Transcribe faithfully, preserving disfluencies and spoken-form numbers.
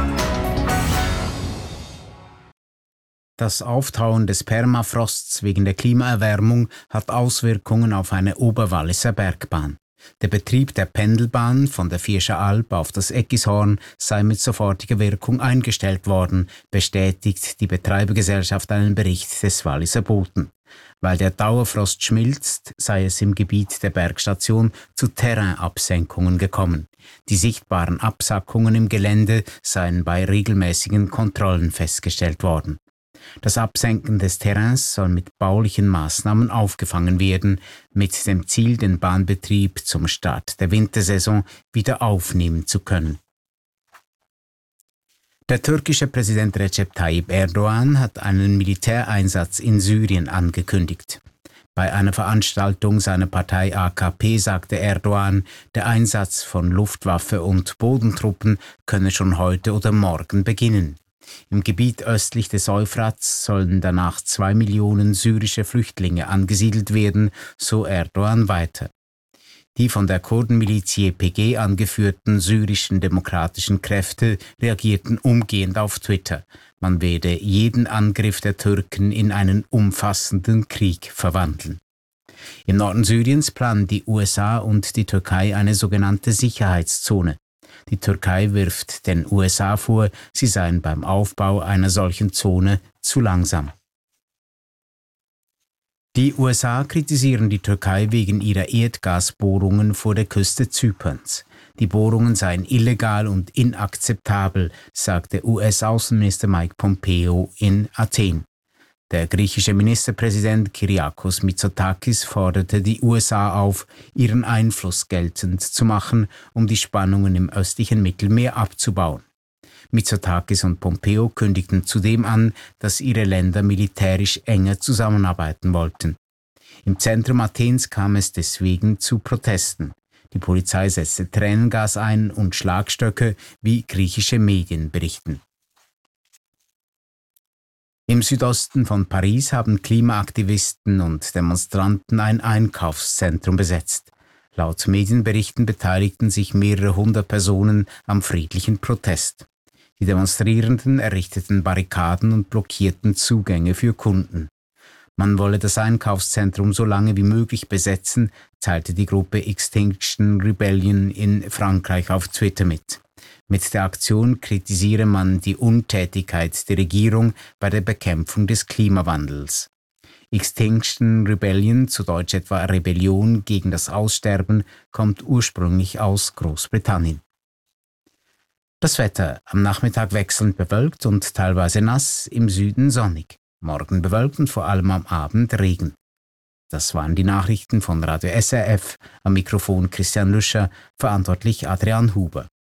Das Auftauen des Permafrosts wegen der Klimaerwärmung hat Auswirkungen auf eine Oberwalliser Bergbahn. Der Betrieb der Pendelbahn von der Vierscher Alb auf das Eckishorn sei mit sofortiger Wirkung eingestellt worden, bestätigt die Betreibergesellschaft einen Bericht des Walliser Boten. Weil der Dauerfrost schmilzt, sei es im Gebiet der Bergstation zu Terrainabsenkungen gekommen. Die sichtbaren Absackungen im Gelände seien bei regelmäßigen Kontrollen festgestellt worden. Das Absenken des Terrains soll mit baulichen Maßnahmen aufgefangen werden, mit dem Ziel, den Bahnbetrieb zum Start der Wintersaison wieder aufnehmen zu können. Der türkische Präsident Recep Tayyip Erdogan hat einen Militäreinsatz in Syrien angekündigt. Bei einer Veranstaltung seiner Partei A K P sagte Erdogan, der Einsatz von Luftwaffe und Bodentruppen könne schon heute oder morgen beginnen. Im Gebiet östlich des Euphrats sollen danach zwei Millionen syrische Flüchtlinge angesiedelt werden, so Erdogan weiter. Die von der Kurdenmiliz Y P G angeführten syrischen demokratischen Kräfte reagierten umgehend auf Twitter. Man werde jeden Angriff der Türken in einen umfassenden Krieg verwandeln. Im Norden Syriens planen die U S A und die Türkei eine sogenannte Sicherheitszone. Die Türkei wirft den U S A vor, sie seien beim Aufbau einer solchen Zone zu langsam. Die U S A kritisieren die Türkei wegen ihrer Erdgasbohrungen vor der Küste Zyperns. Die Bohrungen seien illegal und inakzeptabel, sagte U S-Außenminister Mike Pompeo in Athen. Der griechische Ministerpräsident Kyriakos Mitsotakis forderte die U S A auf, ihren Einfluss geltend zu machen, um die Spannungen im östlichen Mittelmeer abzubauen. Mitsotakis und Pompeo kündigten zudem an, dass ihre Länder militärisch enger zusammenarbeiten wollten. Im Zentrum Athens kam es deswegen zu Protesten. Die Polizei setzte Tränengas ein und Schlagstöcke, wie griechische Medien berichten. Im Südosten von Paris haben Klimaaktivisten und Demonstranten ein Einkaufszentrum besetzt. Laut Medienberichten beteiligten sich mehrere hundert Personen am friedlichen Protest. Die Demonstrierenden errichteten Barrikaden und blockierten Zugänge für Kunden. Man wolle das Einkaufszentrum so lange wie möglich besetzen, teilte die Gruppe Extinction Rebellion in Frankreich auf Twitter mit. Mit der Aktion kritisiere man die Untätigkeit der Regierung bei der Bekämpfung des Klimawandels. Extinction Rebellion, zu Deutsch etwa Rebellion gegen das Aussterben, kommt ursprünglich aus Großbritannien. Das Wetter: am Nachmittag wechselnd bewölkt und teilweise nass, im Süden sonnig. Morgen bewölkt und vor allem am Abend Regen. Das waren die Nachrichten von Radio S R F. Am Mikrofon Christian Lüscher, verantwortlich Adrian Huber.